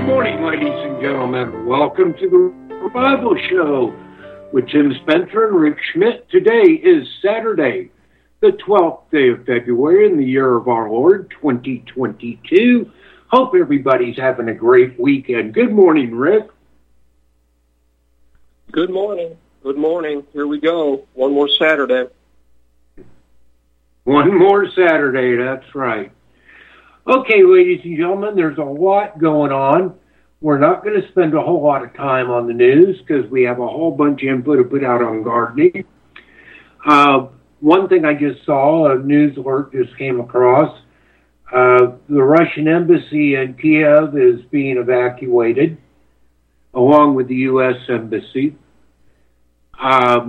Good morning, ladies and gentlemen. Welcome to the Bible Show with Tim Spencer and Rick Schmidt. Today is Saturday, the 12th day of February in the year of our Lord, 2022. Hope everybody's having a great weekend. Good morning, Rick. Good morning. Good morning. Here we go. One more Saturday. One more Saturday, that's right. Okay, ladies and gentlemen, there's a lot going on. We're not going to spend a whole lot of time on the news because we have a whole bunch of input to put out on gardening. One thing I just saw, a news alert just came across. The Russian embassy in Kiev is being evacuated, along with the U.S. embassy. That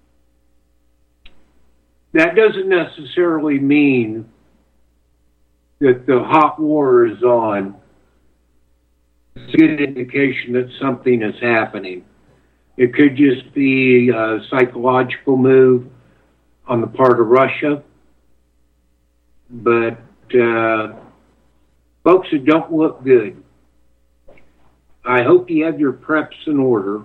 doesn't necessarily mean that the hot war is on. It's a good indication that something is happening. It could just be a psychological move on the part of Russia. But, folks, it don't look good. I hope you have your preps in order.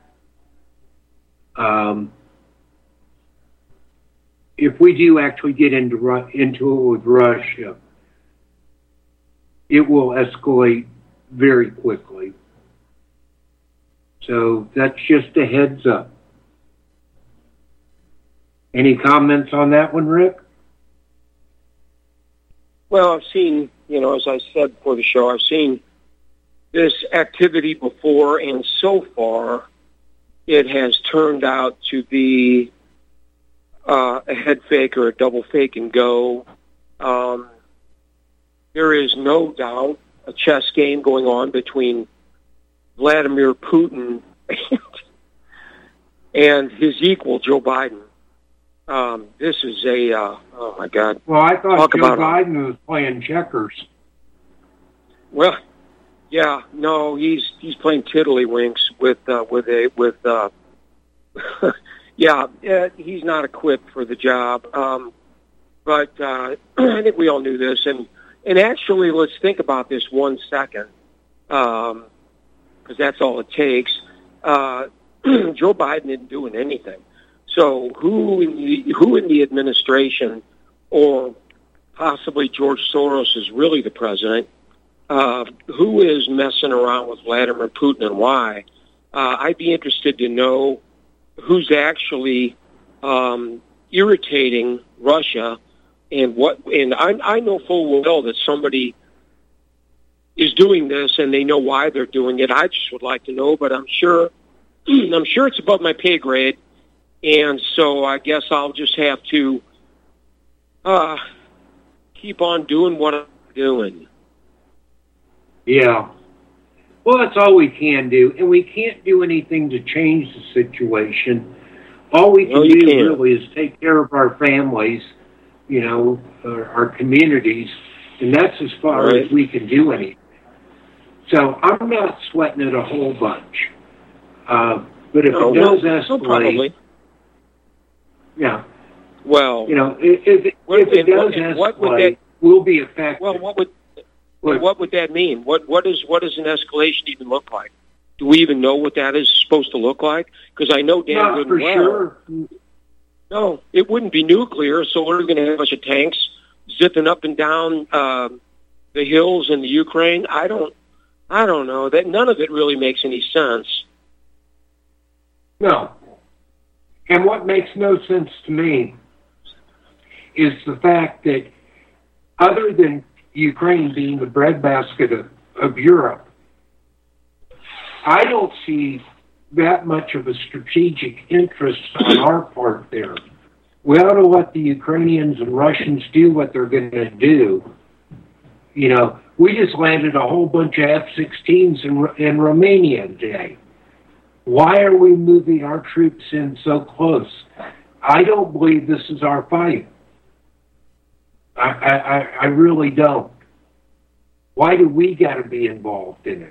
If we do actually get into it with Russia, it will escalate very quickly. So that's just a heads up. Any comments on that one, Rick? Well, I've seen, as I said before the show, I've seen this activity before, and so far it has turned out to be a head fake or a double fake and go. There is no doubt a chess game going on between Vladimir Putin and his equal, Joe Biden. This is oh my God. Well, I thought Joe Biden was playing checkers. Well, yeah, no, he's playing tiddlywinks with yeah, he's not equipped for the job. But I think we all knew this, and actually, let's think about this 1 second, because that's all it takes. Joe Biden isn't doing anything. So who in the administration, or possibly George Soros is really the president, who is messing around with Vladimir Putin and why? I'd be interested to know who's actually irritating Russia. And I know full well that somebody is doing this, and they know why they're doing it. I just would like to know, but I'm sure it's above my pay grade, and so I guess I'll just have to keep on doing what I'm doing. Yeah. Well, that's all we can do, and we can't do anything to change the situation. All we can do really is take care of our families, our communities, and that's as far as we can do anything. So I'm not sweating it a whole bunch. But if it does escalate, yeah. Well, if it does escalate, we'll be affected. Well, what would that mean? What does an escalation even look like? Do we even know what that is supposed to look like? Because I know damn good and well. Sure. No, it wouldn't be nuclear, so we're going to have a bunch of tanks zipping up and down the hills in the Ukraine. I don't know. That none of it really makes any sense. No. And what makes no sense to me is the fact that other than Ukraine being the breadbasket of Europe, I don't see that much of a strategic interest on our part there. We ought to let the Ukrainians and Russians do what they're going to do. We just landed a whole bunch of F-16s in Romania today. Why are we moving our troops in so close? I don't believe this is our fight. I really don't. Why do we got to be involved in it?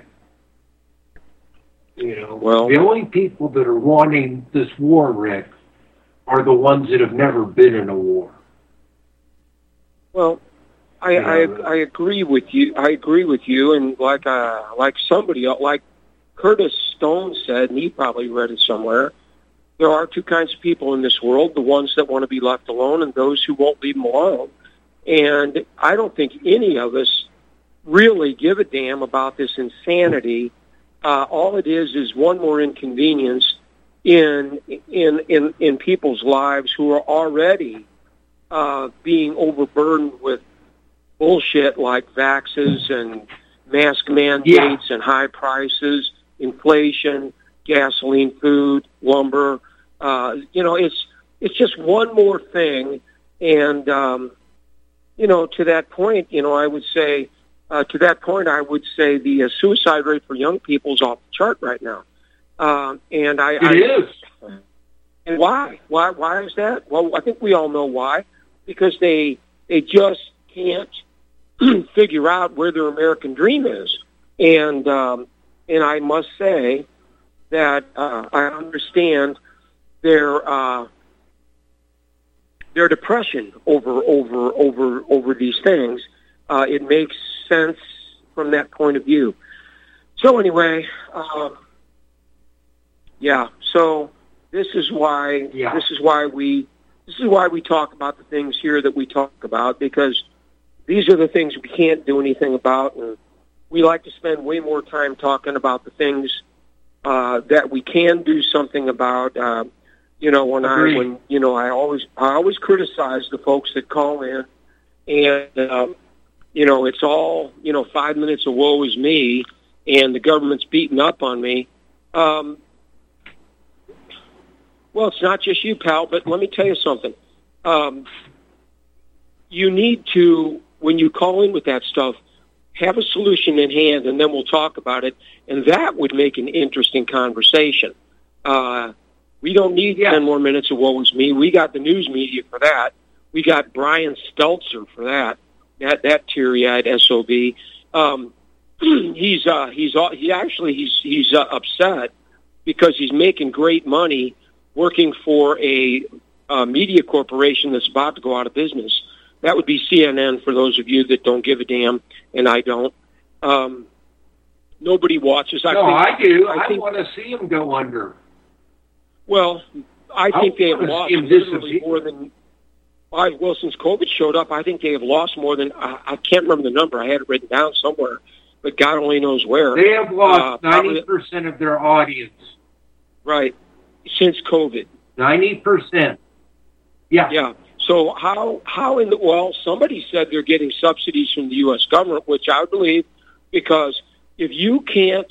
Well, the only people that are wanting this war, Rick, are the ones that have never been in a war. Well, I agree with you. I agree with you, and like somebody else, like Curtis Stone said, and he probably read it somewhere. There are two kinds of people in this world: the ones that want to be left alone, and those who won't leave them alone. And I don't think any of us really give a damn about this insanity. All it is one more inconvenience in people's lives who are already being overburdened with bullshit like vaxes and mask mandates and high prices, inflation, gasoline, food, lumber. It's just one more thing. And, to that point, I would say, the suicide rate for young people is off the chart right now. It is. And why? Why is that? Well, I think we all know why. Because they just can't figure out where their American dream is. And I must say that I understand their depression over these things. It makes sense from that point of view. So anyway, So this is why we talk about the things here that we talk about, because these are the things we can't do anything about, and we like to spend way more time talking about the things that we can do something about. I always criticize the folks that call in, and it's all 5 minutes of woe is me, and the government's beating up on me. Well, it's not just you, pal, but let me tell you something. You need to, when you call in with that stuff, have a solution in hand, and then we'll talk about it, and that would make an interesting conversation. We don't need 10 more minutes of woe is me. We got the news media for that. We got Brian Stelter for that that teary-eyed SOB. He's upset because he's making great money working for a media corporation that's about to go out of business. That would be CNN, for those of you that don't give a damn, and I don't. Nobody watches. I do. I want to see him go under. Well, I think they have lost literally more than... since COVID showed up, I think they have lost more than... I can't remember the number. I had it written down somewhere, but God only knows where. They have lost 90% of their audience. Right. Since COVID. 90%. Yeah. Yeah. So how somebody said they're getting subsidies from the U.S. government, which I believe, because if you can't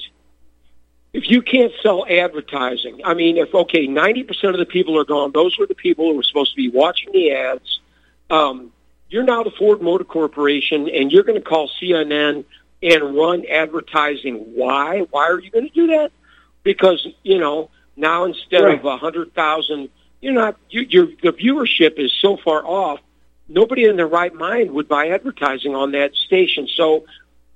sell advertising, I mean, 90% of the people are gone, those were the people who were supposed to be watching the ads. You're now the Ford Motor Corporation, and you're going to call CNN and run advertising. Why? Why are you going to do that? Because, now instead of 100,000, the viewership is so far off, nobody in their right mind would buy advertising on that station. So,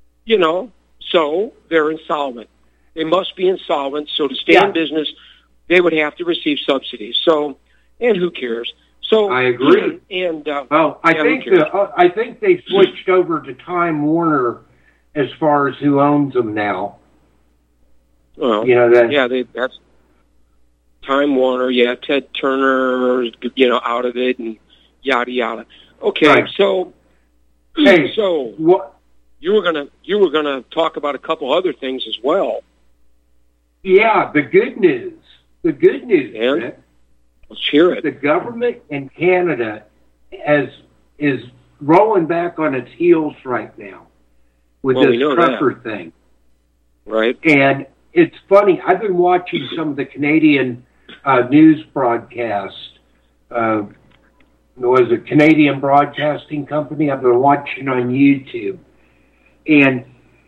so they're insolvent. They must be insolvent. So to stay in business, they would have to receive subsidies. So, and who cares? So I agree. And I think they switched over to Time Warner as far as who owns them now. Well, that's Time Warner. Yeah, Ted Turner, out of it, and yada yada. Okay, right. So what? You were gonna talk about a couple other things as well. Yeah, the good news. And? Rick, let's hear it. The government in Canada is rolling back on its heels right now with this trucker thing. Right. And it's funny. I've been watching some of the Canadian news broadcasts. Was it Canadian Broadcasting Company? I've been watching on YouTube. And,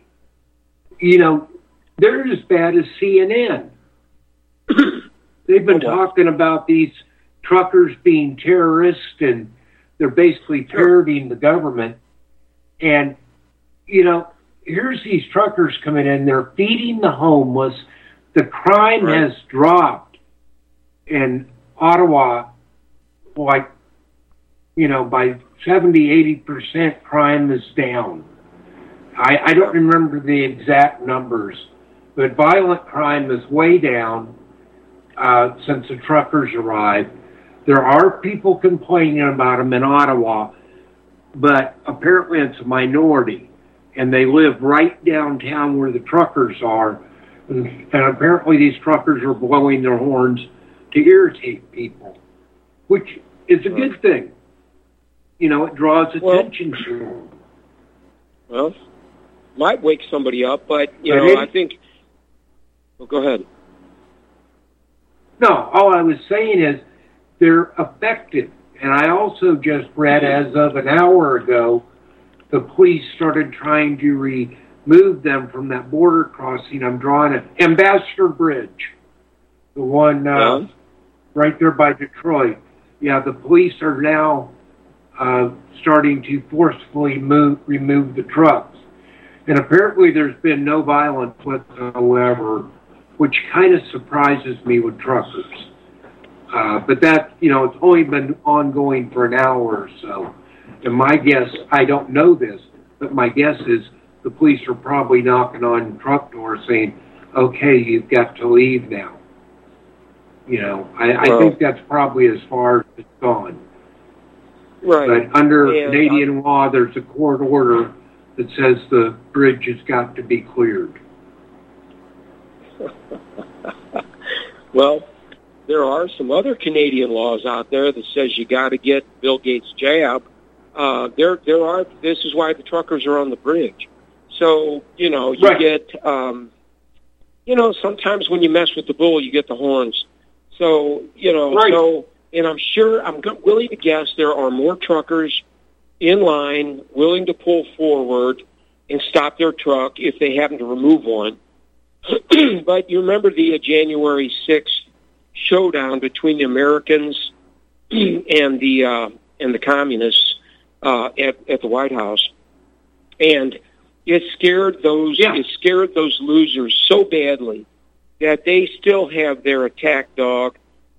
they're as bad as CNN. They've been talking about these truckers being terrorists, and they're basically parroting the government. And, here's these truckers coming in. They're feeding the homeless. The crime has dropped in Ottawa like by 70-80%, crime is down. I don't remember the exact numbers, but violent crime is way down since the truckers arrived. There are people complaining about them in Ottawa, but apparently it's a minority, and they live right downtown where the truckers are, and apparently these truckers are blowing their horns to irritate people, which is a good thing. It draws attention to them. Well, might wake somebody up, but, I think... Well, go ahead. No, all I was saying is they're effective. And I also just read, as of an hour ago, the police started trying to remove them from that border crossing. I'm drawing it. Ambassador Bridge, the one right there by Detroit. Yeah, the police are now starting to forcefully remove the trucks. And apparently there's been no violence whatsoever, which kind of surprises me with truckers. But that, it's only been ongoing for an hour or so. And my guess, I don't know this, but my guess is the police are probably knocking on truck doors saying, okay, you've got to leave now. I think that's probably as far as it's gone. Right. But under Canadian law, there's a court order that says the bridge has got to be cleared. Well, there are some other Canadian laws out there that says you got to get Bill Gates' jab. There are. This is why the truckers are on the bridge. So you right. get. Sometimes when you mess with the bull, you get the horns. So right. So, and I'm sure I'm willing to guess there are more truckers in line willing to pull forward and stop their truck if they happen to remove one. But you remember the January 6th showdown between the Americans and the communists at the White House, and it scared those losers so badly that they still have their attack dogs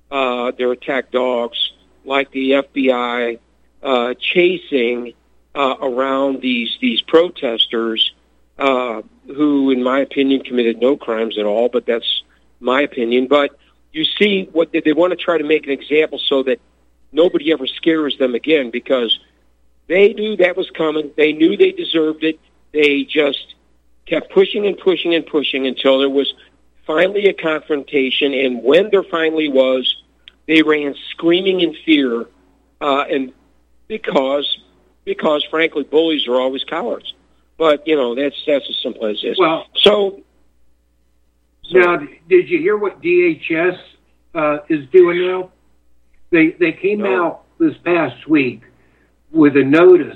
like the FBI chasing around these protesters who, in my opinion, committed no crimes at all. But that's my opinion. But you see, what they want to try to make an example so that nobody ever scares them again, because they knew that was coming. They knew they deserved it. They just kept pushing and pushing and pushing until there was finally a confrontation. And when there finally was, they ran screaming in fear, and because frankly, bullies are always cowards. But that's as simple as this. Well, so now, did you hear what DHS is doing now? They came out this past week with a notice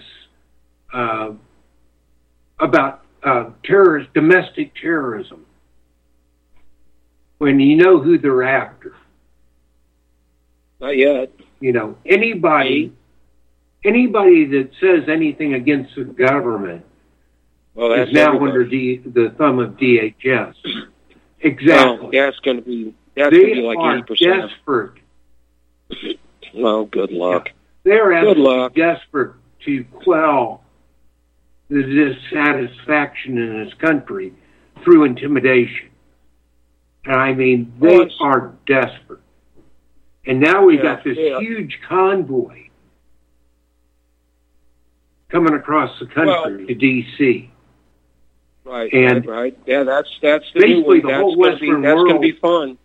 about domestic terrorism. When you know who they're after. Not yet. Anybody that says anything against the government is now under the thumb of DHS. Exactly. Well, that's going to be like 80%. Desperate. Well, good luck. They're absolutely desperate to quell the dissatisfaction in this country through intimidation. And I mean, they are desperate. And now we got this huge convoy coming across the country to D.C. Right, and right. Yeah, that's the new one. The whole Western world. That's going to be fun.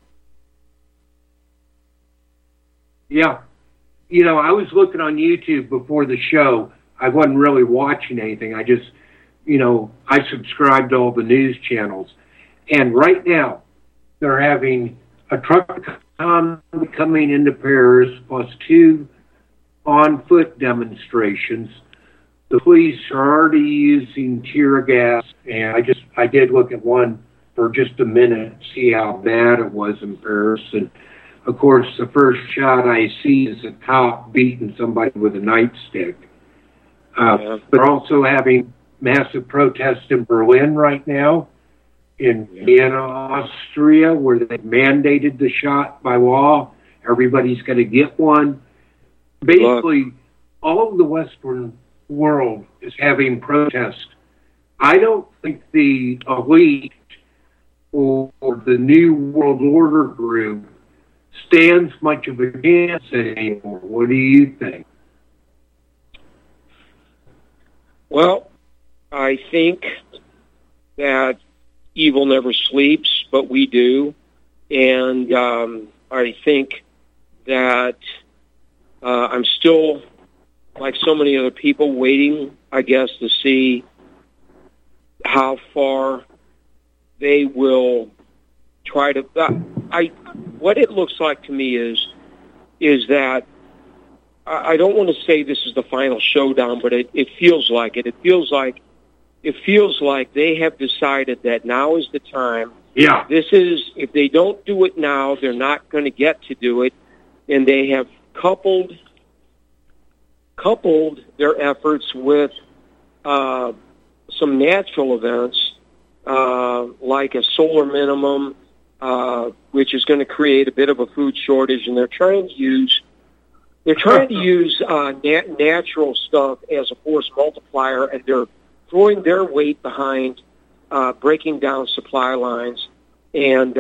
Yeah. I was looking on YouTube before the show. I wasn't really watching anything. I just, I subscribed to all the news channels. And right now, they're having a truck coming into Paris plus 2 on-foot demonstrations. The police are already using tear gas, and I did look at one for just a minute, see how bad it was in Paris. And of course, the first shot I see is a cop beating somebody with a nightstick. But they're also having massive protests in Berlin right now, in Vienna, Austria, where they mandated the shot by law. Everybody's going to get one. Basically, all of the Western world is having protests. I don't think the elite or the New World Order group stands much of a chance anymore. What do you think? Well, I think that evil never sleeps, but we do. And I think that I'm still, like so many other people, waiting, I guess, to see how far they will try to... what it looks like to me is that I don't want to say this is the final showdown, but it feels like it. It feels like they have decided that now is the time. Yeah. If they don't do it now, they're not going to get to do it, and they have coupled their efforts with some natural events, like a solar minimum, which is going to create a bit of a food shortage, and they're trying to use natural stuff as a force multiplier, and they're throwing their weight behind breaking down supply lines and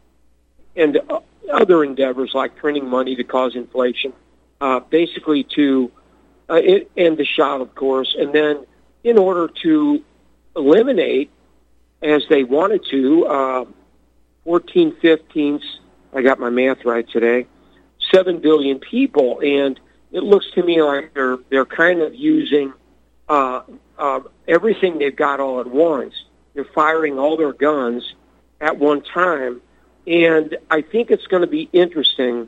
other endeavors like printing money to cause inflation, basically to end the shot, of course, and then in order to eliminate, as they wanted to, 14/15, I got my math right today, 7 billion people, and it looks to me like they're kind of using everything they've got all at once. They're firing all their guns at one time, and I think it's going to be interesting.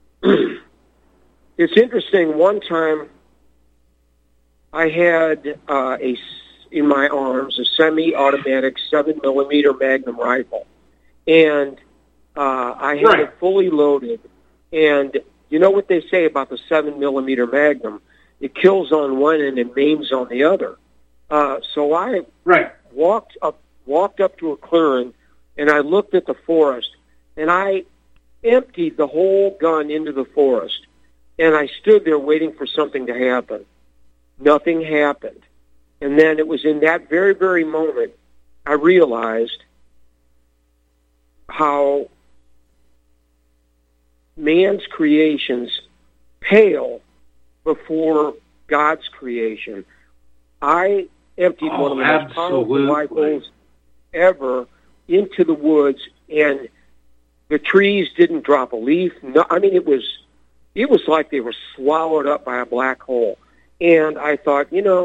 It's interesting. One time, I had in my arms a semi-automatic 7mm Magnum rifle, and I had it fully loaded. And you know what they say about the 7mm Magnum? It kills on one end and maims on the other. So I walked up to a clearing, and I looked at the forest, and I emptied the whole gun into the forest, and I stood there waiting for something to happen. Nothing happened. And then it was in that very, very moment I realized how man's creations pale before God's creation. I emptied one of the most powerful rifles ever into the woods, and the trees didn't drop a leaf. No, I mean, it was like they were swallowed up by a black hole. And I thought,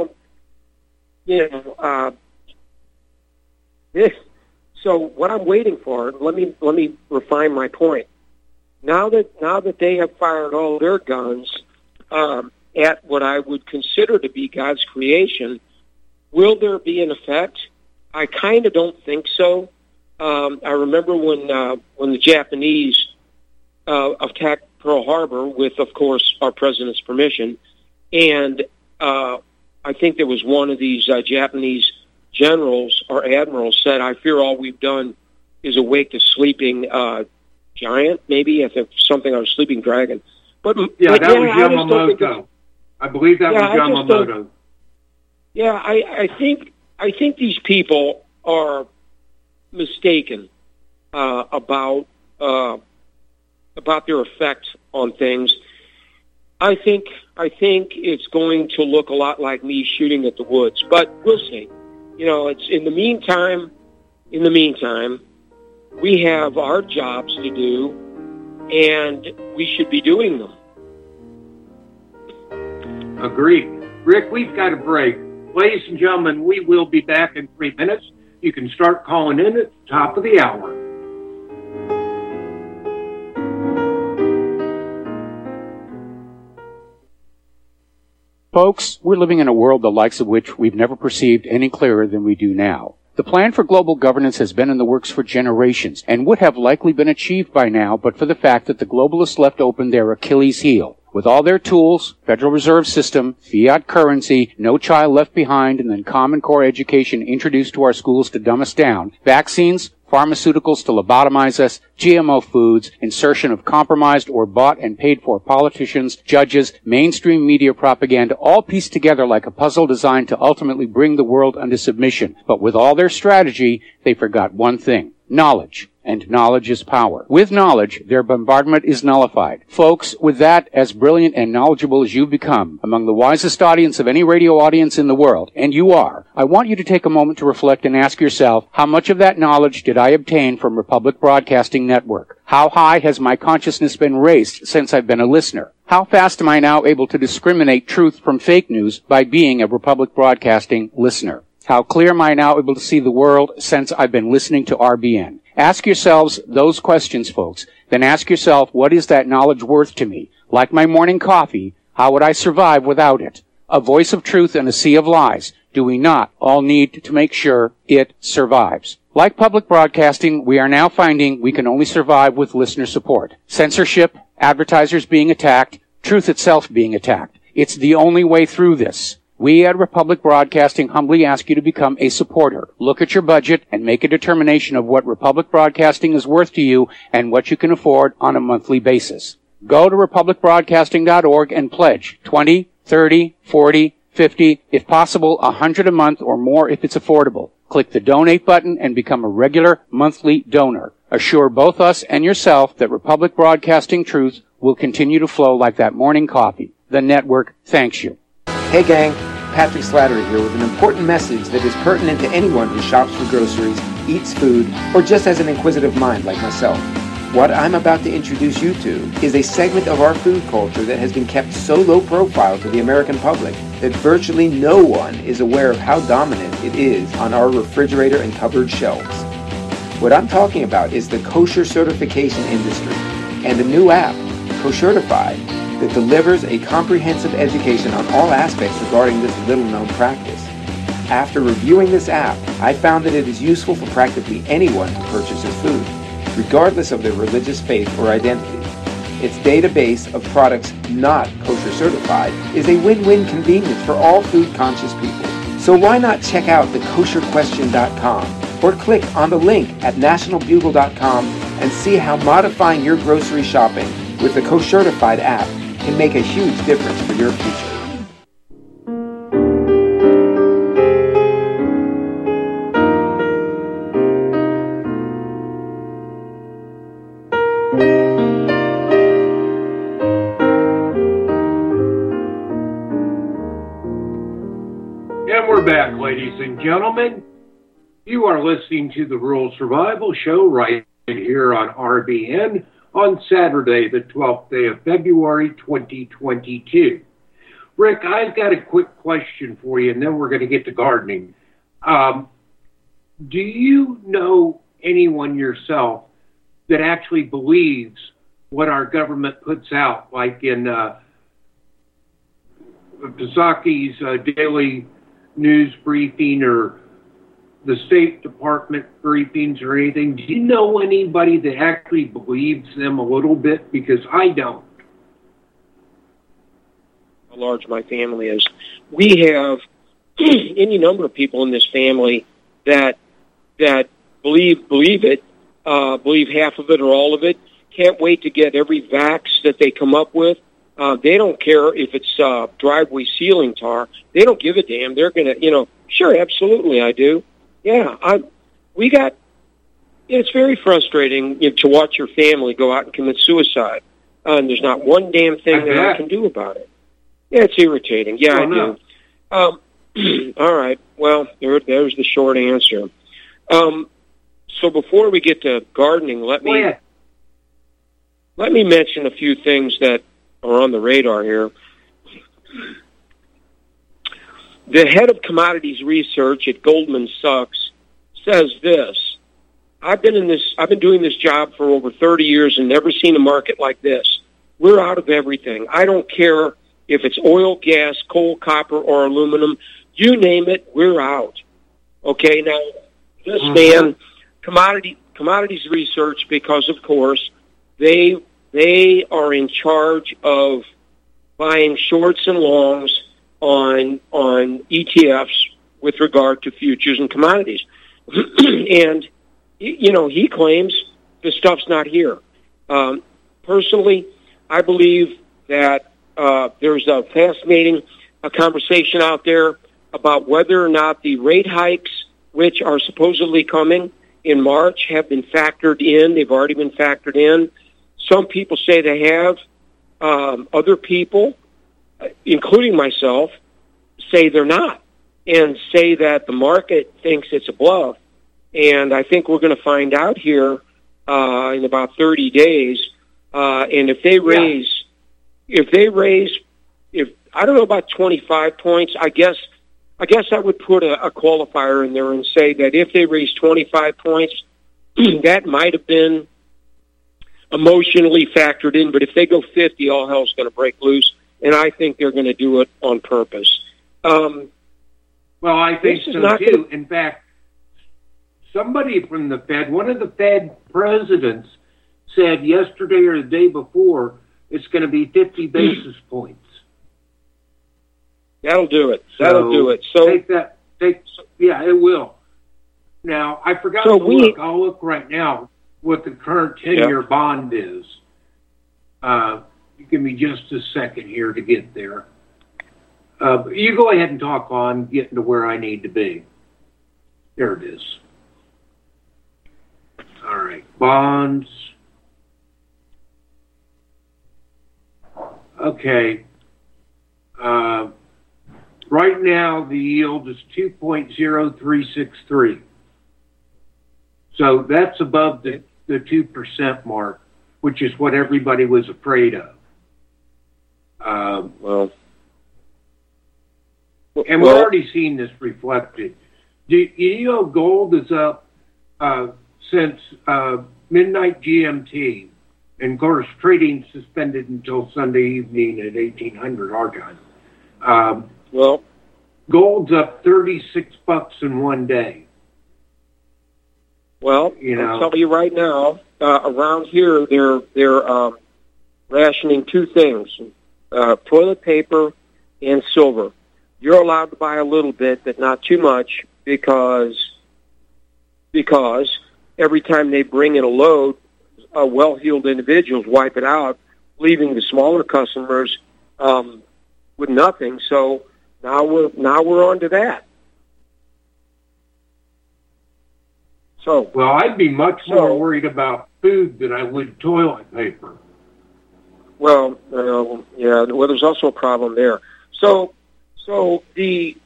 so what I'm waiting for, let me refine my point. Now that they have fired all their guns at what I would consider to be God's creation, will there be an effect? I kind of don't think so. I remember when the Japanese attacked Pearl Harbor with, of course, our president's permission, and I think there was one of these Japanese generals or admirals said, "I fear all we've done is awake the sleeping giant." Maybe I think something on a sleeping dragon. But that was Yamamoto. I believe that was Yamamoto. Yeah, I think these people are mistaken about their effect on things. I think it's going to look a lot like me shooting at the woods, but we'll see. It's in the meantime, we have our jobs to do, and we should be doing them. Agreed. Rick, we've got a break. Ladies and gentlemen, we will be back in 3 minutes. You can start calling in at the top of the hour. Folks, we're living in a world the likes of which we've never perceived any clearer than we do now. The plan for global governance has been in the works for generations and would have likely been achieved by now but for the fact that the globalists left open their Achilles heel. With all their tools, Federal Reserve System, fiat currency, no child left behind, and then Common Core education introduced to our schools to dumb us down, vaccines, pharmaceuticals to lobotomize us, GMO foods, insertion of compromised or bought and paid for politicians, judges, mainstream media propaganda, all pieced together like a puzzle designed to ultimately bring the world under submission. But with all their strategy, they forgot one thing: knowledge. And knowledge is power. With knowledge, their bombardment is nullified. Folks, with that, as brilliant and knowledgeable as you've become, among the wisest audience of any radio audience in the world, and you are, I want you to take a moment to reflect and ask yourself, how much of that knowledge did I obtain from Republic Broadcasting Network? How high has my consciousness been raised since I've been a listener? How fast am I now able to discriminate truth from fake news by being a Republic Broadcasting listener? How clear am I now able to see the world since I've been listening to RBN? Ask yourselves those questions, folks. Then ask yourself, what is that knowledge worth to me? Like my morning coffee, how would I survive without it? A voice of truth in a sea of lies. Do we not all need to make sure it survives? Like public broadcasting, we are now finding we can only survive with listener support. Censorship, advertisers being attacked, truth itself being attacked. It's the only way through this. We at Republic Broadcasting humbly ask you to become a supporter. Look at your budget and make a determination of what Republic Broadcasting is worth to you and what you can afford on a monthly basis. Go to republicbroadcasting.org and pledge $20, $30, $40, $50, if possible, $100 a month or more if it's affordable. Click the donate button and become a regular monthly donor. Assure both us and yourself that Republic Broadcasting truth will continue to flow like that morning coffee. The network thanks you. Hey gang, Patrick Slattery here with an important message that is pertinent to anyone who shops for groceries, eats food, or just has an inquisitive mind like myself. What I'm about to introduce you to is a segment of our food culture that has been kept so low profile to the American public that virtually no one is aware of how dominant it is on our refrigerator and cupboard shelves. What I'm talking about is the kosher certification industry and a new app, Koshertified, that delivers a comprehensive education on all aspects regarding this little-known practice. After reviewing this app, I found that it is useful for practically anyone who purchases food, regardless of their religious faith or identity. Its database of products not kosher certified is a win-win convenience for all food-conscious people. So why not check out thekosherquestion.com or click on the link at nationalbugle.com and see how modifying your grocery shopping with the Koshertified app can make a huge difference for your future. And we're back, ladies and gentlemen. You are listening to the Rural Survival Show right here on RBN. On Saturday, the 12th day of February, 2022. Rick, I've got a quick question for you, and then we're going to get to gardening. Do you know anyone yourself that actually believes what our government puts out, like in Psaki's daily news briefing or the State Department briefings or anything? Do you know anybody that actually believes them a little bit? Because I don't. How large my family is. We have any number of people in this family that believe it, believe half of it or all of it. Can't wait to get every vax that they come up with. They don't care if it's driveway ceiling tar. They don't give a damn. They're going to, sure, absolutely, I do. Yeah, it's very frustrating to watch your family go out and commit suicide, and there's not one damn thing that I can do about it. Yeah, it's irritating. Yeah, I do. All right, well, there's the short answer. So before we get to gardening, let me mention a few things that are on the radar here. The head of commodities research at Goldman Sachs says this: I've been doing this job for over 30 years and never seen a market like this. We're out of everything. I don't care if it's oil, gas, coal, copper, or aluminum. You name it, we're out. Okay, now this man, commodities research, because of course they are in charge of buying shorts and longs on ETFs with regard to futures and commodities. And he claims the stuff's not here. Personally, I believe that there's a fascinating conversation out there about whether or not the rate hikes, which are supposedly coming in March, have been factored in. They've already been factored in. Some people say they have. Other people, including myself, say they're not, and say that the market thinks it's a bluff. And I think we're going to find out here in about 30 days. And if they raise, if I don't know about 25 points, I guess I would put a qualifier in there and say that if they raise 25 points, that might have been emotionally factored in. But if they go 50, all hell's going to break loose, and I think they're going to do it on purpose. Well, I think so too. In fact, somebody from the Fed, one of the Fed presidents, said yesterday or the day before it's going to be 50 basis points. That'll do it. That'll do it. So yeah, it will. Now, I forgot to look. I'll look right now what the current 10-year bond is. Give me just a second here to get there. You go ahead and talk on getting to where I need to be. There it is. All right, bonds. Okay. Right now, the yield is 2.0363. So that's above the 2% mark, which is what everybody was afraid of. And we're already seeing this reflected. You know, gold is up since midnight GMT. And, of course, trading suspended until Sunday evening at 1800 our time. Gold's up $36 in one day. Well, I'll tell you right now, around here they're rationing two things: toilet paper and silver. You're allowed to buy a little bit, but not too much, because every time they bring in a load, well-heeled individuals wipe it out, leaving the smaller customers with nothing. So now we're on to that. So I'd be much more worried about food than I would toilet paper. Well, there's also a problem there. These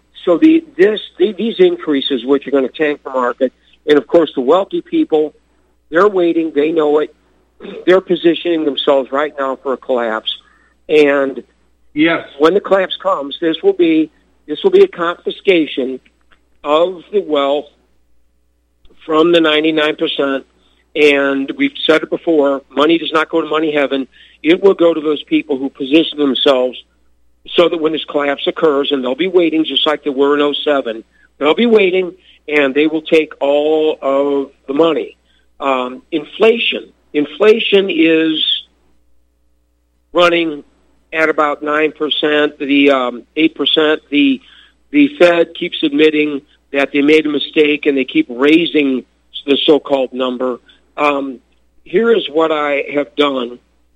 increases, which are going to tank the market, and of course the wealthy people, they're waiting. They know it. They're positioning themselves right now for a collapse. And yes, when the collapse comes, this will be a confiscation of the wealth from the 99%. And we've said it before: money does not go to money heaven. It will go to those people who position themselves so that when this collapse occurs, and they'll be waiting just like they were in 2007, they'll be waiting, and they will take all of the money. Inflation is running at about 9%, the 8%. The Fed keeps admitting that they made a mistake, and they keep raising the so-called number. Here is what I have done.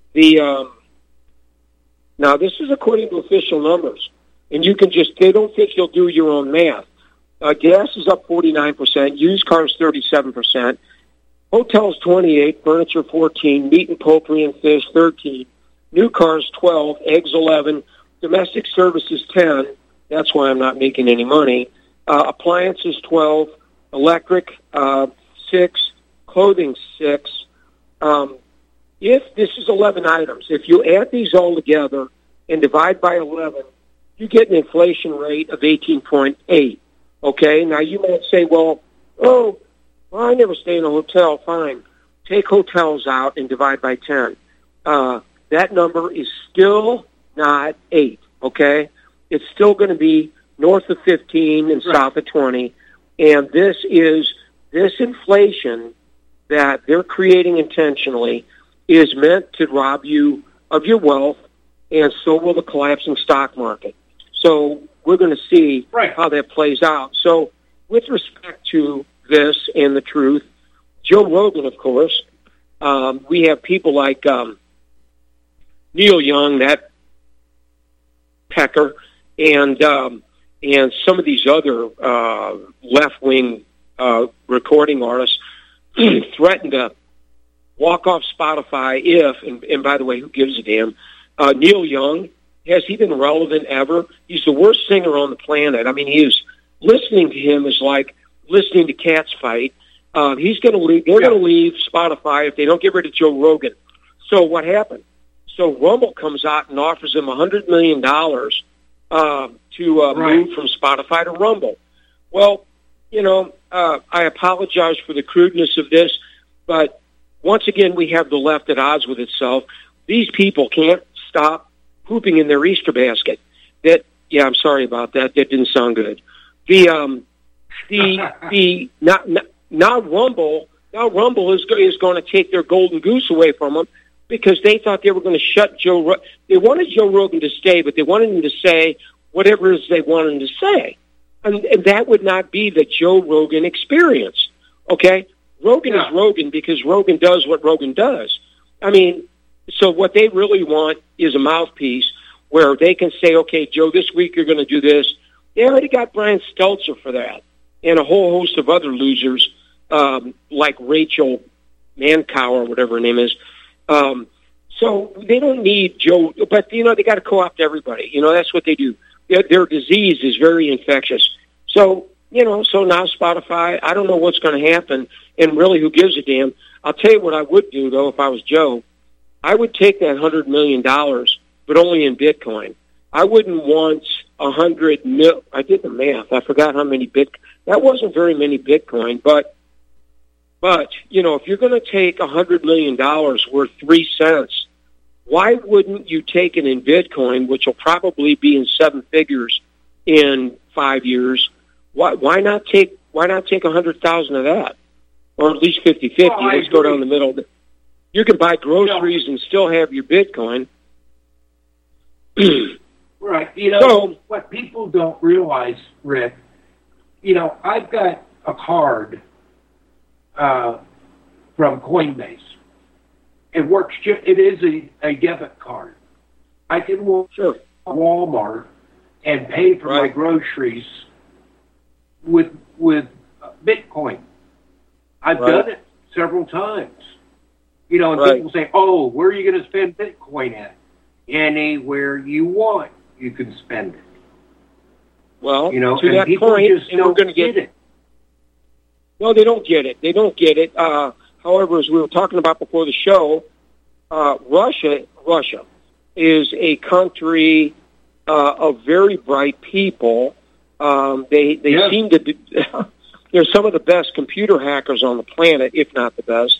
Now, this is according to official numbers, and they don't think you'll do your own math. Gas is up 49%, used cars 37%, hotels 28%, furniture 14%, meat and poultry and fish 13%, new cars 12%, eggs 11%, domestic services 10%. That's why I'm not making any money. Appliances 12%, electric 6%, clothing 6%. If this is 11 items, if you add these all together and divide by 11, you get an inflation rate of 18.8. Okay, now you might say, well, I never stay in a hotel. Fine. Take hotels out and divide by 10. That number is still not 8, okay? It's still going to be north of 15 and south of 20. And this inflation that they're creating intentionally is meant to rob you of your wealth, and so will the collapsing stock market. So we're going to see how that plays out. So with respect to this and the truth, Joe Rogan, of course. We have people like Neil Young, that pecker, and some of these other left-wing recording artists threatened to walk off Spotify if, and by the way, who gives a damn? Neil Young, has he been relevant ever? He's the worst singer on the planet. I mean, listening to him is like listening to cats fight. He's going to leave. They're going to leave Spotify if they don't get rid of Joe Rogan. So what happened? So Rumble comes out and offers him $100 million to move from Spotify to Rumble. Well, I apologize for the crudeness of this, but once again, we have the left at odds with itself. These people can't stop pooping in their Easter basket. I'm sorry about that. That didn't sound good. Now Rumble is going to take their golden goose away from them because they thought they were going to shut they wanted Joe Rogan to stay, but they wanted him to say whatever it is they wanted him to say. And that would not be the Joe Rogan experience. Okay? Rogan is Rogan because Rogan does what Rogan does. I mean, so what they really want is a mouthpiece where they can say, okay, Joe, this week you're going to do this. They already got Brian Stelter for that and a whole host of other losers like Rachel Mancow or whatever her name is. So they don't need Joe, but, they got to co-opt everybody. That's what they do. Their disease is very infectious. So, so now Spotify, I don't know what's going to happen, and really who gives a damn. I'll tell you what I would do, though, if I was Joe. I would take that $100 million, but only in Bitcoin. I wouldn't want 100 mil. I did the math. I forgot how many that wasn't very many Bitcoin, but if you're going to take $100 million worth 3 cents, why wouldn't you take it in Bitcoin, which will probably be in 7 figures in 5 years? Why not take 100,000 of that, or at least 50-50? Let's go down the middle. You can buy groceries and still have your Bitcoin. Right. What people don't realize, Rick, I've got a card from Coinbase. It works. It is a debit card. I can walk to Walmart and pay for my groceries with Bitcoin. I've done it several times. And people say, "Oh, where are you going to spend Bitcoin at?" Anywhere you want, you can spend it. Well, to and that people point, just and we're going to get it. No, they don't get it. They don't get it. However, as we were talking about before the show, Russia is a country of very bright people. They seem to be, they're some of the best computer hackers on the planet, if not the best.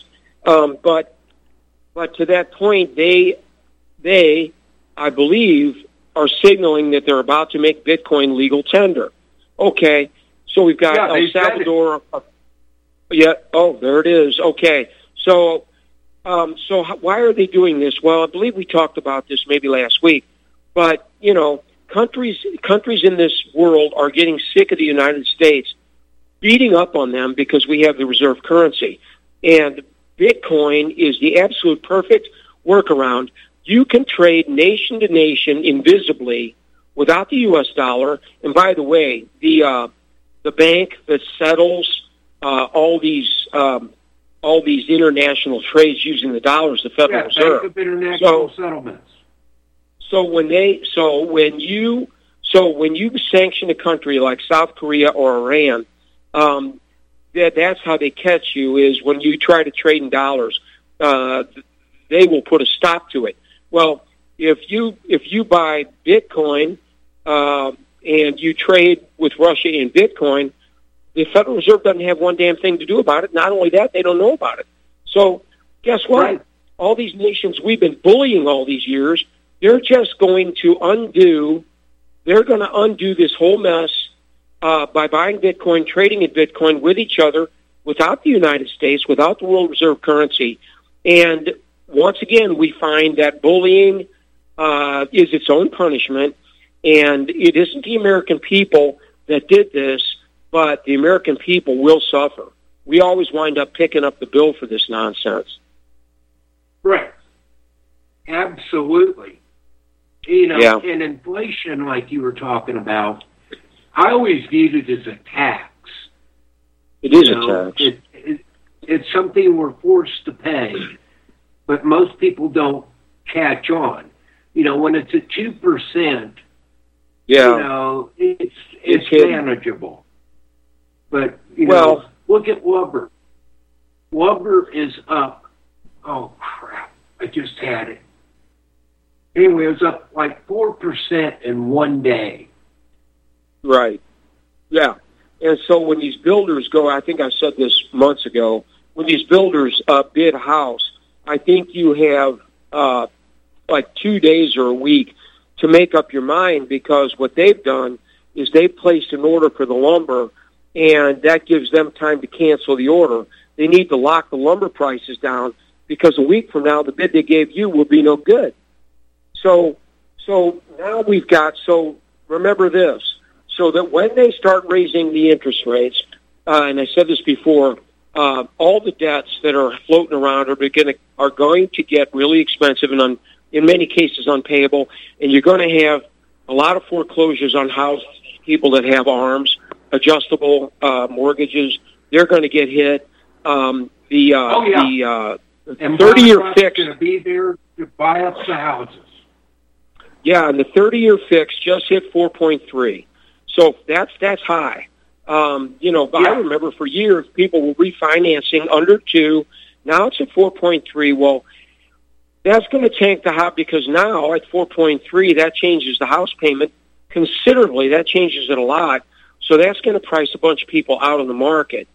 But to that point, they, I believe, are signaling that they're about to make Bitcoin legal tender. Okay, so we've got El Salvador. There it is. Okay, so why are they doing this? Well, I believe we talked about this maybe last week, but countries in this world are getting sick of the United States beating up on them because we have the reserve currency, and Bitcoin is the absolute perfect workaround. You can trade nation to nation invisibly without the U.S. dollar. And by the way, the bank that settles all these international trades using the dollar is the Federal Reserve. Bank of International Settlements. So when you sanction a country like South Korea or Iran, that's how they catch you, is when you try to trade in dollars. They will put a stop to it. Well, if you buy Bitcoin and you trade with Russia in Bitcoin, the Federal Reserve doesn't have one damn thing to do about it. Not only that, they don't know about it. So guess what? Right. All these nations we've been bullying all these years, they're just going to undo this whole mess by buying Bitcoin, trading in Bitcoin with each other, without the United States, without the world reserve currency. And once again, we find that bullying is its own punishment, and it isn't the American people that did this, but the American people will suffer. we always wind up picking up the bill for this nonsense. Right. Absolutely. You know, Yeah. and inflation, like you were talking about, I always viewed it as a tax. It is You know, a tax. it's something we're forced to pay, but most people don't catch on. You know, when it's at 2%, Yeah. you know, it's hidden. manageable. But, you Well- know, look at lumber. Lumber is up. Oh, crap. I just had it. Anyway, it was up like 4% in one day. Right. Yeah. And so when these builders go, I think I said this months ago, when these builders bid a house, I think you have like 2 days or a week to make up your mind, because what they've done is they've placed an order for the lumber, and that gives them time to cancel the order. They need to lock the lumber prices down, because a week from now the bid they gave you will be no good. So now we've got, so remember this, so that when they start raising the interest rates, and I said this before, all the debts that are floating around are going to get really expensive and in many cases unpayable, and you're going to have a lot of foreclosures on houses. People that have ARMs, adjustable mortgages, they're going to get hit. And 30-year fix going to be there to buy up the houses. Yeah, and the 30-year fix just hit 4.3. So that's high. You know, I remember for years people were refinancing under 2. Now it's at 4.3. Well, that's going to tank the house, because now at 4.3, that changes the house payment considerably. That changes it a lot. So that's going to price a bunch of people out of the market.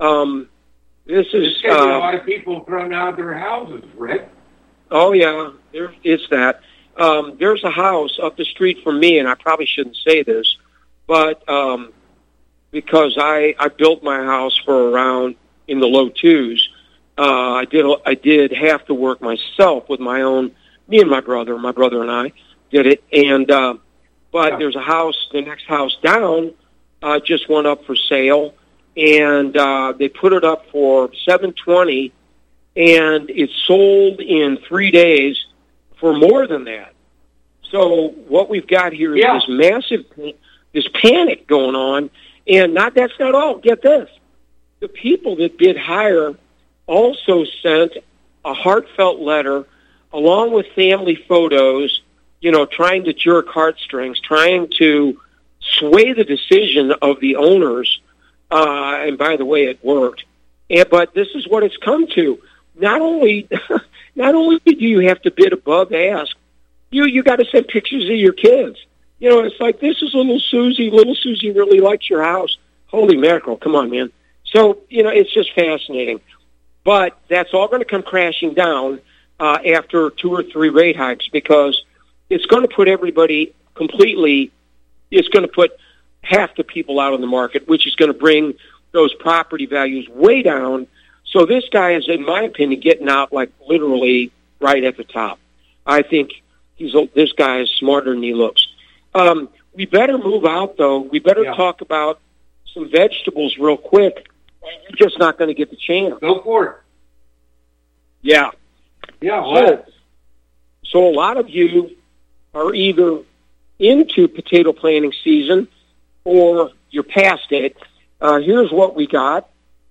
This is a lot of people thrown out of their houses, Rick. Oh yeah, it's that. There's a house up the street from me, and I probably shouldn't say this, but because I built my house for around in the low 2s, I did half the work myself with my own. Me and my brother and I did it, and but there's a house. The next house down just went up for sale, and they put it up for $720, and it sold in 3 days for more than that. So what we've got here is this massive, this panic going on, and that's not all. Get this: the people that bid higher also sent a heartfelt letter along with family photos, you know, trying to jerk heartstrings, trying to sway the decision of the owners. And by the way, it worked. But this is what it's come to. Not only do you have to bid above ask, you got to send pictures of your kids. You know, it's like, this is little Susie. Little Susie really likes your house. Holy mackerel! Come on, man. So you know, it's just fascinating. But that's all going to come crashing down after 2 or 3 rate hikes, because it's going to put everybody completely. It's going to put half the people out of the market, which is going to bring those property values way down. So this guy is, in my opinion, getting out like literally right at the top. I think this guy is smarter than he looks. We better move out, though. We better talk about some vegetables real quick. You're just not going to get the chance. Go for it. Yeah. Yeah. So a lot of you are either into potato planting season or you're past it. Here's what we got.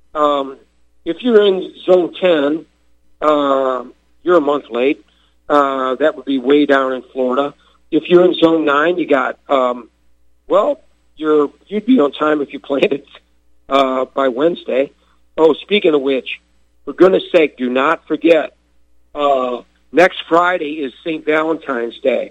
If you're in zone 10, you're a month late. That would be way down in Florida. If you're in zone 9, you got, you'd be on time if you planted by Wednesday. Oh, speaking of which, for goodness sake, do not forget, next Friday is St. Valentine's Day.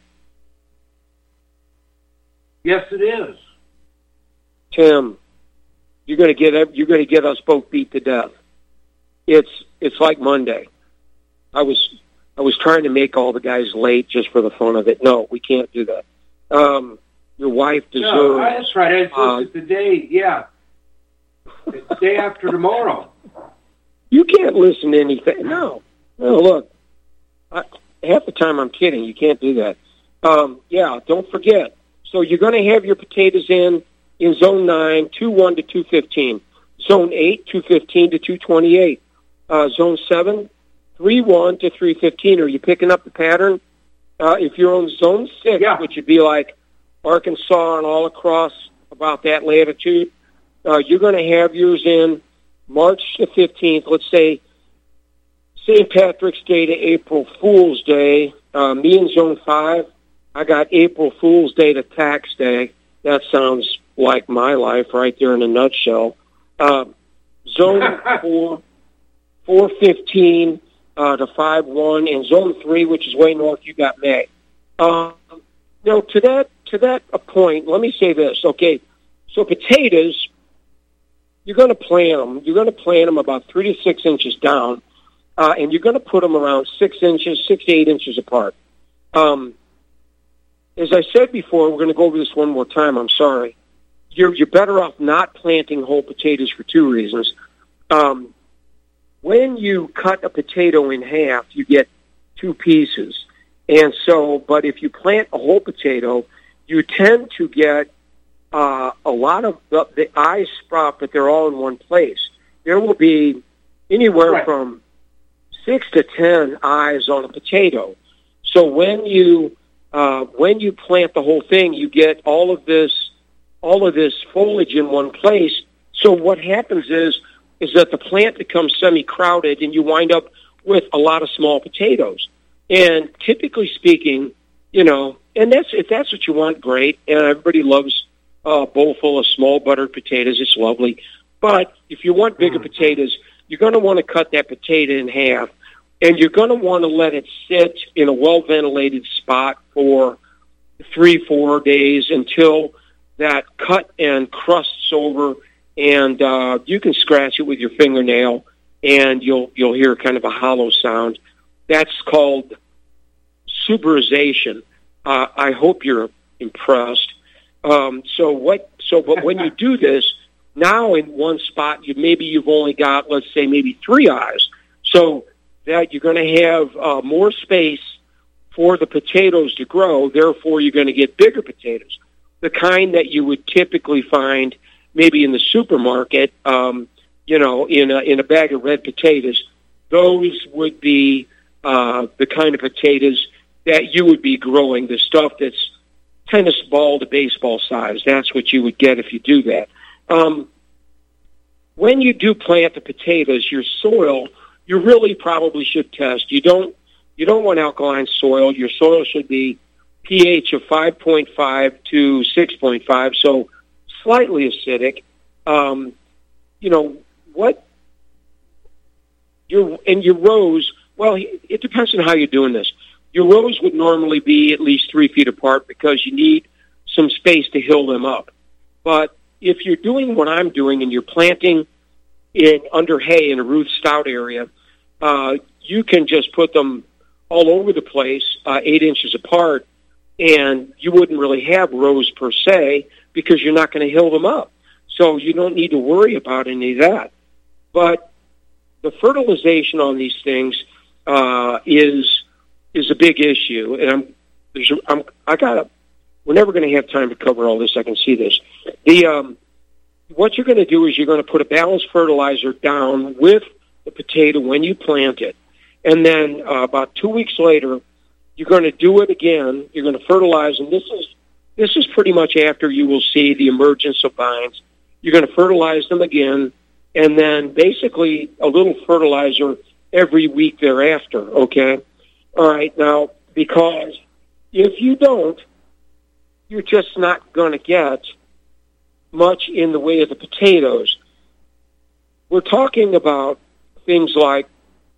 Yes, it is. Tim, you're going to get us both beat to death. It's like Monday. I was trying to make all the guys late just for the fun of it. No, we can't do that. Your wife deserves. No, that's right. It's the day. Yeah, it's the day after tomorrow. You can't listen to anything. No, look. Half the time I'm kidding. You can't do that. Don't forget. So you're going to have your potatoes in zone 9, 2-1 to 215. Zone 8, 215 to 228. Zone 7, 31 to 315. Are you picking up the pattern? If you're on Zone 6, which would be like Arkansas and all across about that latitude, you're going to have yours in March the 15th, let's say St. Patrick's Day to April Fool's Day. Me in Zone 5, I got April Fool's Day to Tax Day. That sounds like my life right there in a nutshell. Zone 4, 415 to 5-1, and Zone 3, which is way north, you got May. To that point, let me say this, okay? So potatoes, you're going to plant them. You're going to plant them about 3 to 6 inches down, and you're going to put them around 6 to 8 inches apart. As I said before, we're going to go over this one more time. I'm sorry. You're better off not planting whole potatoes for two reasons. When you cut a potato in half, you get two pieces. And so, but if you plant a whole potato, you tend to get a lot of the eyes sprout, but they're all in one place. There will be anywhere from 6 to 10 eyes on a potato. So when you plant the whole thing, you get all of this foliage in one place. So what happens is that the plant becomes semi-crowded, and you wind up with a lot of small potatoes. And typically speaking, and if that's what you want, great. And everybody loves a bowl full of small buttered potatoes. It's lovely. But if you want bigger potatoes, you're going to want to cut that potato in half, and you're going to want to let it sit in a well-ventilated spot for 3-4 days until that cut and crusts over, and you can scratch it with your fingernail, and you'll hear kind of a hollow sound. That's called suberization. I hope you're impressed. But when you do this, now in one spot, you've only got, let's say, maybe 3 eyes. So that you're going to have more space for the potatoes to grow. Therefore, you're going to get bigger potatoes, the kind that you would typically find maybe in the supermarket, in a bag of red potatoes. Those would be the kind of potatoes that you would be growing, the stuff that's tennis ball to baseball size. That's what you would get if you do that. When you do plant the potatoes, your soil, you really probably should test. You don't want alkaline soil. Your soil should be pH of 5.5 to 6.5, so slightly acidic. Your rows, well, it depends on how you're doing this. Your rows would normally be at least 3 feet apart because you need some space to hill them up. But if you're doing what I'm doing and you're planting under hay in a Ruth Stout area, you can just put them all over the place, 8 inches apart, and you wouldn't really have rows per se because you're not going to hill them up. So you don't need to worry about any of that. But the fertilization on these things is a big issue, and we're never going to have time to cover all this. I can see this. What you're going to do is you're going to put a balanced fertilizer down with the potato when you plant it, and then about 2 weeks later, you're going to do it again. You're going to fertilize, and this is pretty much after you will see the emergence of vines. You're going to fertilize them again, and then basically a little fertilizer every week thereafter, okay? All right, now, because if you don't, you're just not going to get much in the way of the potatoes. We're talking about things like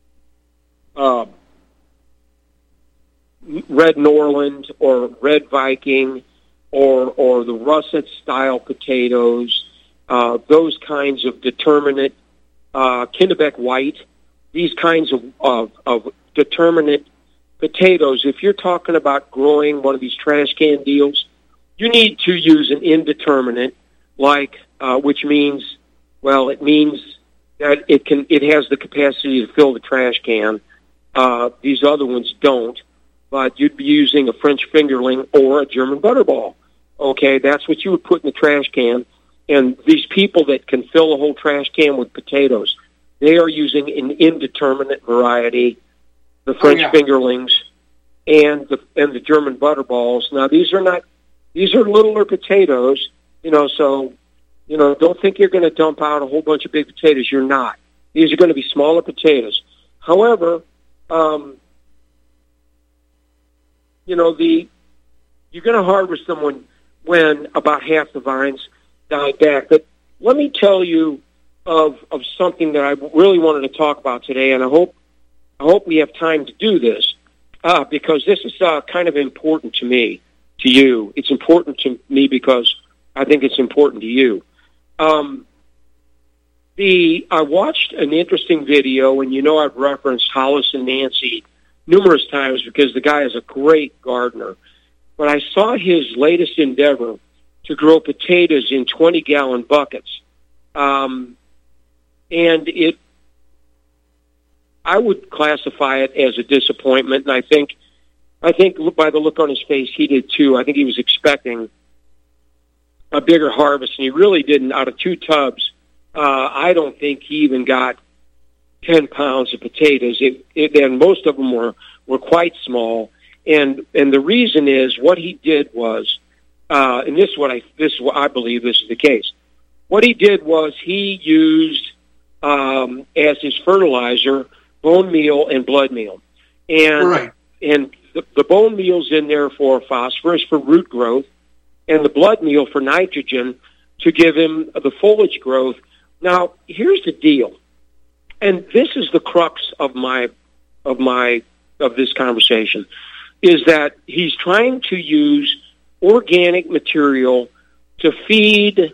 Red Norland or Red Viking or the russet-style potatoes, those kinds of determinate, Kennebec White, these kinds of determinate potatoes. If you're talking about growing one of these trash can deals, you need to use an indeterminate, which means, well, it means that it has the capacity to fill the trash can. These other ones don't, but you'd be using a French fingerling or a German butterball. Okay, that's what you would put in the trash can. And these people that can fill a whole trash can with potatoes, they are using an indeterminate variety, the French fingerlings and the German butterballs. Now, these are littler potatoes, so, don't think you're going to dump out a whole bunch of big potatoes. You're not. These are going to be smaller potatoes. However, you're going to harvest them when about half the vines die back. But let me tell you of something that I really wanted to talk about today, and I hope we have time to do this, because this is kind of important to me, to you. It's important to me because I think it's important to you. I watched an interesting video, and I've referenced Hollis and Nancy numerous times because the guy is a great gardener. But I saw his latest endeavor to grow potatoes in 20-gallon buckets. And I would classify it as a disappointment, and I think by the look on his face, he did too. I think he was expecting a bigger harvest, and he really didn't. Out of 2 tubs, I don't think he even got 10 pounds of potatoes. And most of them were quite small. And the reason is what he did was, and this is what I believe this is the case. What he did was he used as his fertilizer bone meal and blood meal, and the bone meal's in there for phosphorus for root growth, and the blood meal for nitrogen to give him the foliage growth. Now, here's the deal, and this is the crux of this conversation, is that he's trying to use organic material to feed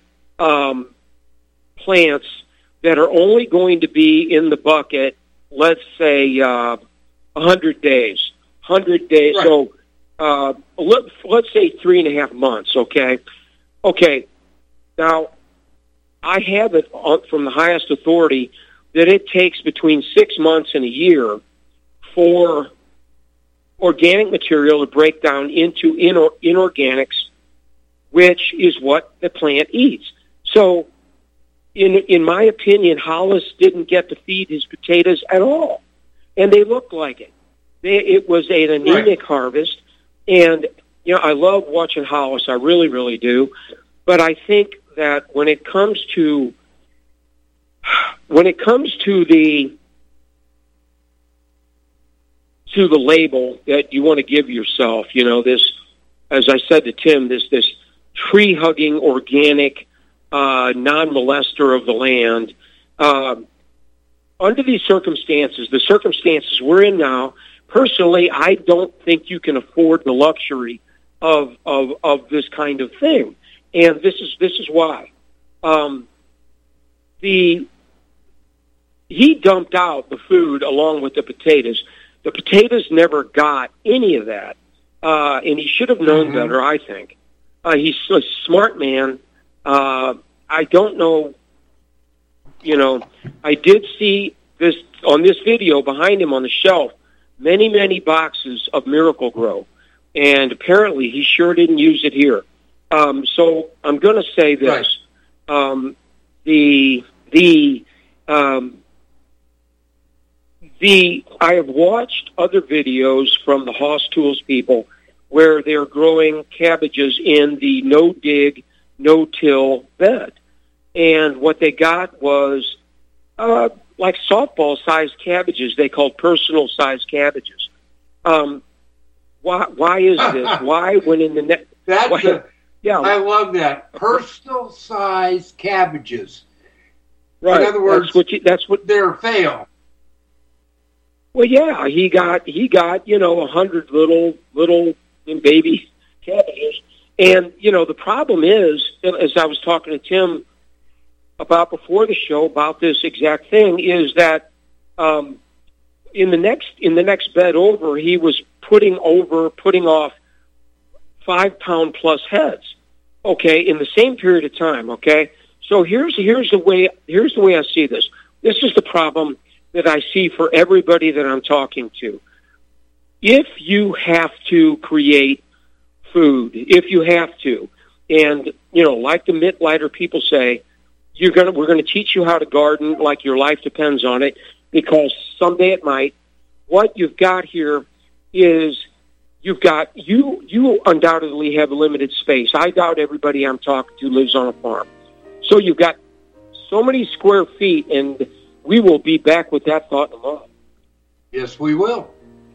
plants that are only going to be in the bucket, let's say 100 days. 100 days. Right. So let's say 3.5 months, okay? Okay. Now, I have it from the highest authority that it takes between 6 months and a year for organic material to break down into inorganics, which is what the plant eats. So, in my opinion, Hollis didn't get to feed his potatoes at all, and they looked like it. It was an anemic harvest, and I love watching Hollis. I really, really do. But I think that when it comes to the label that you want to give yourself, this, as I said to Tim, this tree-hugging, organic, non-molester of the land. Under these circumstances, the circumstances we're in now, personally, I don't think you can afford the luxury of this kind of thing, and this is why. He dumped out the food along with the potatoes. The potatoes never got any of that, and he should have known better, I think. He's a smart man. I don't know, I did see this on this video behind him on the shelf, many, many boxes of Miracle-Gro, and apparently he sure didn't use it here. So I'm going to say this. Right. I have watched other videos from the Hoss Tools people where they're growing cabbages in the no-dig, no-till bed. And what they got was like softball-sized cabbages they called personal-sized cabbages. Why is this? Why, when in the next... I love that. Personal-sized cabbages. Right. In other words, that's what they're a fail. Well, yeah, he got 100 little baby cabbages. And, the problem is, as I was talking to Tim about before the show about this exact thing, is that in the next bed over, he was putting off 5-pound plus heads, okay, in the same period of time, okay? So here's the way I see this. This is the problem that I see for everybody that I'm talking to. If you have to create food, if you have to, And, you know, like the Mittlighter people say, we're going to teach you how to garden like your life depends on it, because someday it might. What you've got here is you undoubtedly have limited space. I doubt everybody I'm talking to lives on a farm. So you've got so many square feet, and we will be back with that thought in a moment. Yes, we will.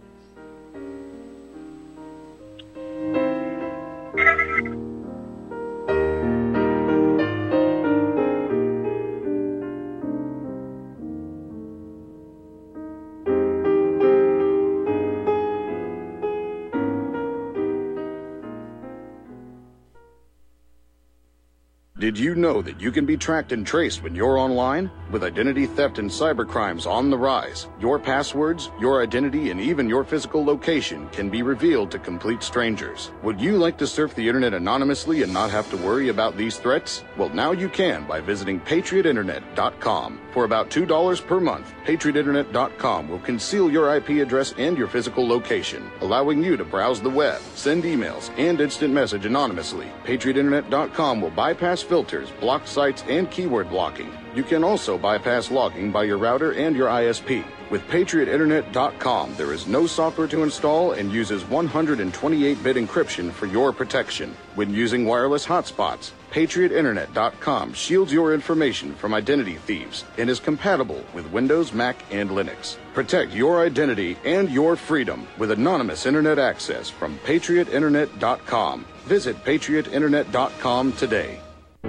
Did you know that you can be tracked and traced when you're online? With identity theft and cybercrimes on the rise, your passwords, your identity, and even your physical location can be revealed to complete strangers. Would you like to surf the internet anonymously and not have to worry about these threats? Well, now you can by visiting patriotinternet.com. For about $2 per month, patriotinternet.com will conceal your IP address and your physical location, allowing you to browse the web, send emails, and instant message anonymously. patriotinternet.com will bypass filters, block sites, and keyword blocking. You can also bypass logging by your router and your ISP. With patriotinternet.com, there is no software to install and uses 128-bit encryption for your protection. When using wireless hotspots, patriotinternet.com shields your information from identity thieves and is compatible with Windows, Mac, and Linux. Protect your identity and your freedom with anonymous internet access from patriotinternet.com. Visit patriotinternet.com today.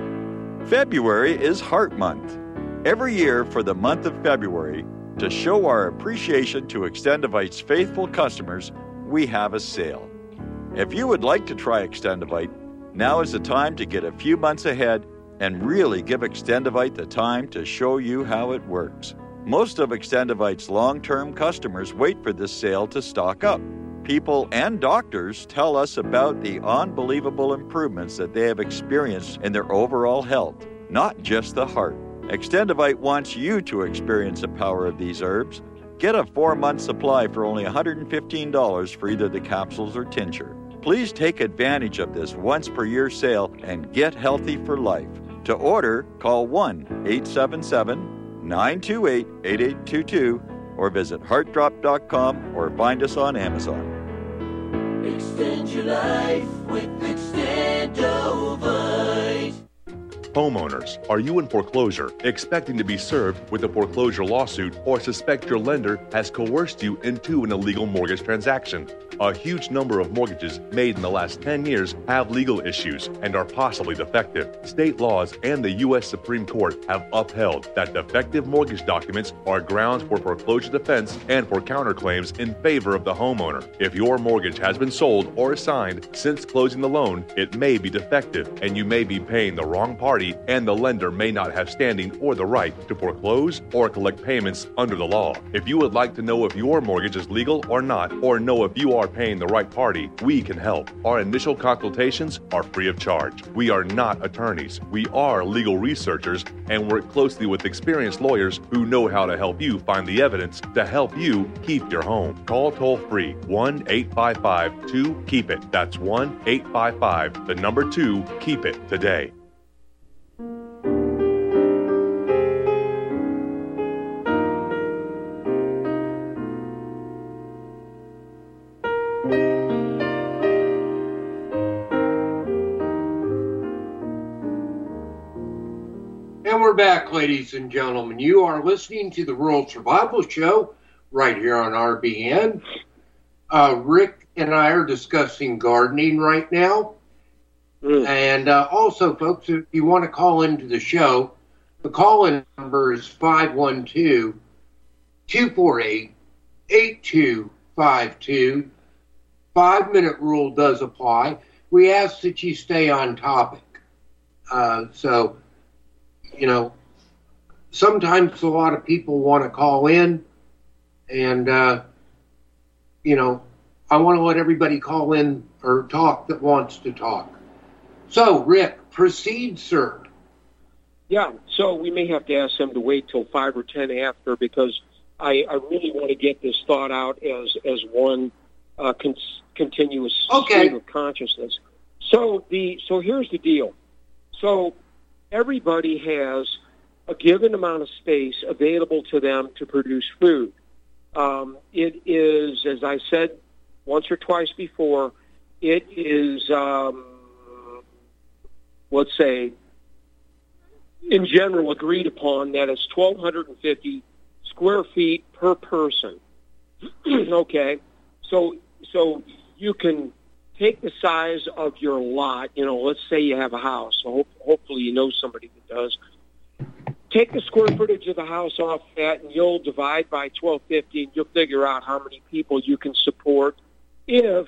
February is Heart Month. Every year for the month of February, to show our appreciation to Extendivite's faithful customers, we have a sale. If you would like to try Extendivite, now is the time to get a few months ahead and really give Extendivite the time to show you how it works. Most of Extendivite's long-term customers wait for this sale to stock up. People and doctors tell us about the unbelievable improvements that they have experienced in their overall health, not just the heart. Extendivite wants you to experience the power of these herbs. Get a 4-month supply for only $115 for either the capsules or tincture. Please take advantage of this once-per-year sale and get healthy for life. To order, call 1-877-928-8822 or visit heartdrop.com or find us on Amazon. Extend your life with Extendovite. Homeowners, are you in foreclosure, expecting to be served with a foreclosure lawsuit, or suspect your lender has coerced you into an illegal mortgage transaction? A huge number of mortgages made in the last 10 years have legal issues and are possibly defective. State laws and the U.S. Supreme Court have upheld that defective mortgage documents are grounds for foreclosure defense and for counterclaims in favor of the homeowner. If your mortgage has been sold or assigned since closing the loan, it may be defective and you may be paying the wrong party, and the lender may not have standing or the right to foreclose or collect payments under the law. If you would like to know if your mortgage is legal or not, or know if you are paying the right party, we can help. Our initial consultations are free of charge. We are not attorneys. We are legal researchers and work closely with experienced lawyers who know how to help you find the evidence to help you keep your home. Call toll-free 1-855-2-KEEP-IT. That's 1-855-2-KEEP-IT today. And we're back, ladies and gentlemen. You are listening to the Rural Survival Show right here on RBN. Rick and I are discussing gardening right now. And also, folks, if you want to call into the show, the call-in number is 512-248-8252. 5-minute rule does apply. We ask that you stay on topic. You know, sometimes a lot of people want to call in, and, you know, I want to let everybody call in or talk that wants to talk. So, Rick, proceed, sir. Yeah, so we may have to ask them to wait till 5 or 10 after, because I really want to get this thought out as one continuous state of consciousness. So here's the deal. So everybody has a given amount of space available to them to produce food. It is, as I said once or twice before, it is, let's say, in general agreed upon that it's 1,250 square feet per person. Okay, so you can take the size of your lot. Let's say you have a house. So hopefully you know somebody that does. Take the square footage of the house off that, and you'll divide by 1,250, and you'll figure out how many people you can support if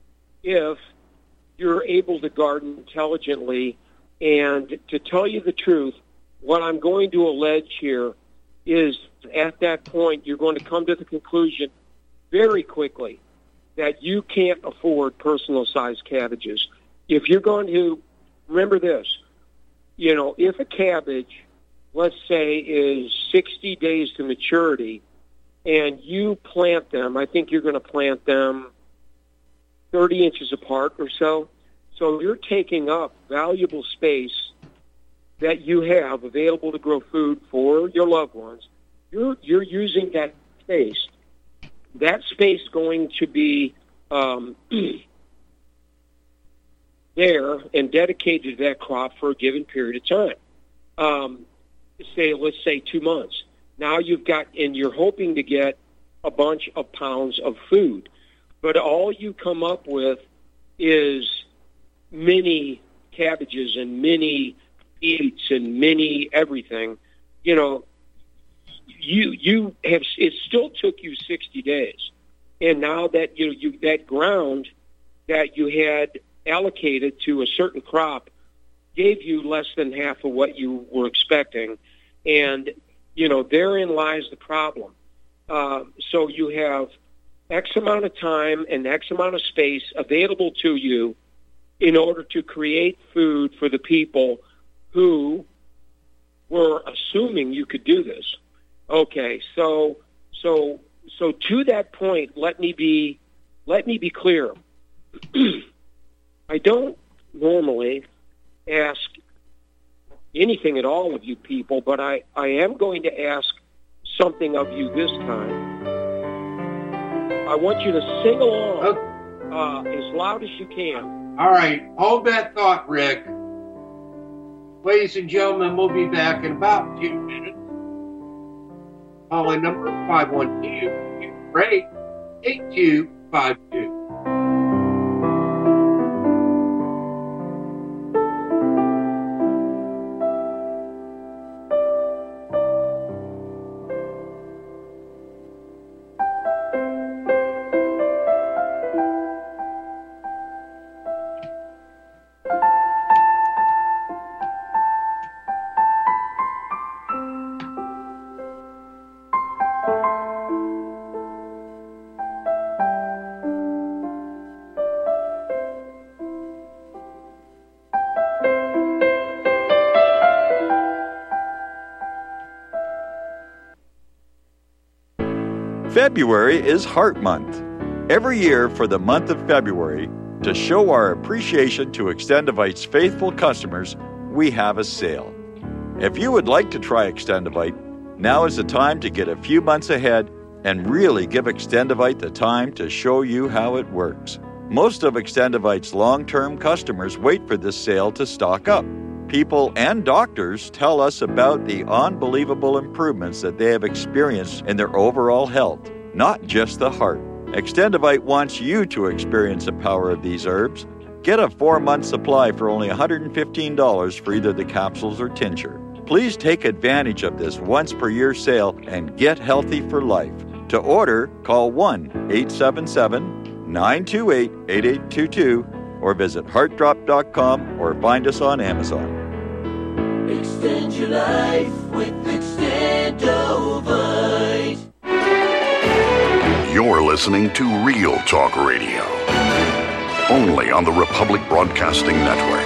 you're able to garden intelligently. And to tell you the truth, what I'm going to allege here is at that point you're going to come to the conclusion very quickly that you can't afford personal-sized cabbages. If you're going to, remember this, if a cabbage, let's say, is 60 days to maturity, and you plant them, I think you're going to plant them 30 inches apart or so. So you're taking up valuable space that you have available to grow food for your loved ones. You're using that space. That space going to be there and dedicated to that crop for a given period of time. Let's say 2 months. Now you've got, and you're hoping to get a bunch of pounds of food, but all you come up with is mini cabbages and mini beets and mini everything. You have, it still took you 60 days. And now that you that ground that you had allocated to a certain crop gave you less than half of what you were expecting. And, therein lies the problem. So you have X amount of time and X amount of space available to you in order to create food for the people who were assuming you could do this. Okay, so to that point, let me be clear. I don't normally ask anything at all of you people, but I am going to ask something of you this time. I want you to sing along as loud as you can. All right, hold that thought, Rick. Ladies and gentlemen, we'll be back in about 2 minutes. Calling number 512-8252. February is Heart Month. Every year for the month of February, to show our appreciation to Extendivite's faithful customers, we have a sale. If you would like to try Extendivite, now is the time to get a few months ahead and really give Extendivite the time to show you how it works. Most of Extendivite's long-term customers wait for this sale to stock up. People and doctors tell us about the unbelievable improvements that they have experienced in their overall health, not just the heart. Extendivite wants you to experience the power of these herbs. Get a 4-month supply for only $115 for either the capsules or tincture. Please take advantage of this once-per-year sale and get healthy for life. To order, call 1-877-928-8822 or visit heartdrop.com or find us on Amazon. Extend your life with Extendovite. You're listening to Real Talk Radio, only on the Republic Broadcasting Network.